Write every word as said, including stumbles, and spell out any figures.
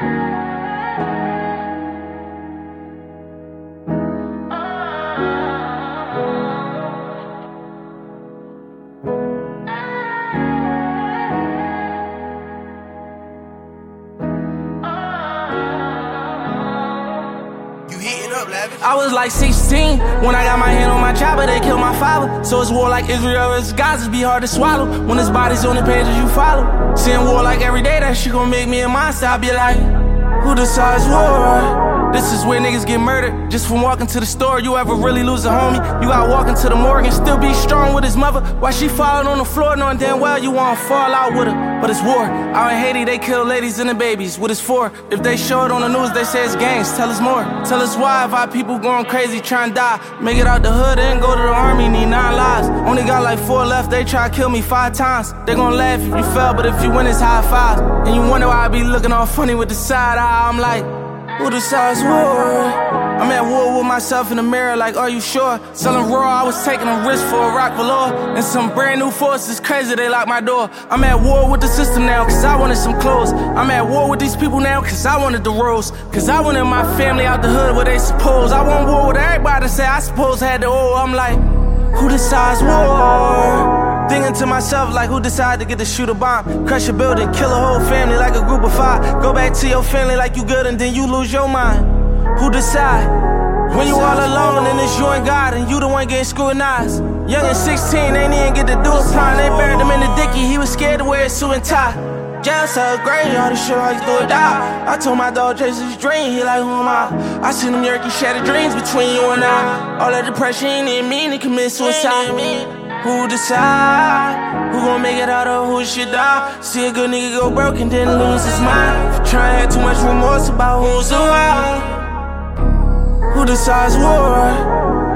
I was like sixteen when I got my hand on my chopper, they killed my father. So it's war like Israel versus Gaza, it's be hard to swallow when his body's on the pages you follow. Seeing war like every day, that shit gon' make me a monster. I be like, who decides war? This is where niggas get murdered just from walking to the store. You ever really lose a homie? You gotta walk into the morgue and still be strong with his mother. While she falling on the floor, knowing damn well you wanna fall out with her. But it's war. Out in Haiti, they kill ladies and the babies. What it's for? If they show it on the news, they say it's gangs. Tell us more. Tell us why. If our people going crazy, trying to die. Make it out the hood and go to the army, need nine lives. Only got like four left, they try to kill me five times. They gon' laugh if you fell, but if you win, it's high fives. And you wonder why I be looking all funny with the side eye. I'm like, who decides war? I'm at war with myself in the mirror like, are you sure? Selling raw, I was taking a risk for a rock velour. And some brand new forces, crazy, they locked my door. I'm at war with the system now, cause I wanted some clothes. I'm at war with these people now, cause I wanted the rose. Cause I wanted my family out the hood where they suppose. I want war with everybody say I suppose had the oil. I'm like, who decides war? Thinking to myself like, who decided to get to shoot a bomb? Crush a building, kill a whole family like a group of five. Go back to your family like you good and then you lose your mind. Who decide? When you all alone and it's you and God and you the one getting scrutinized. Young and sixteen, ain't even get to do a crime. They buried him in the dicky, he was scared to wear a suit and tie. Jail cell graveyard, shit how you do it die. I told my dog chase his dream, he like, who am I? I seen them Yerky shattered dreams between you and I. All that depression ain't mean to commit suicide. Who decide? Who gon' make it out of who should die? See a good nigga go broke and then lose his mind. Try to have too much remorse about who's around. Who decides war?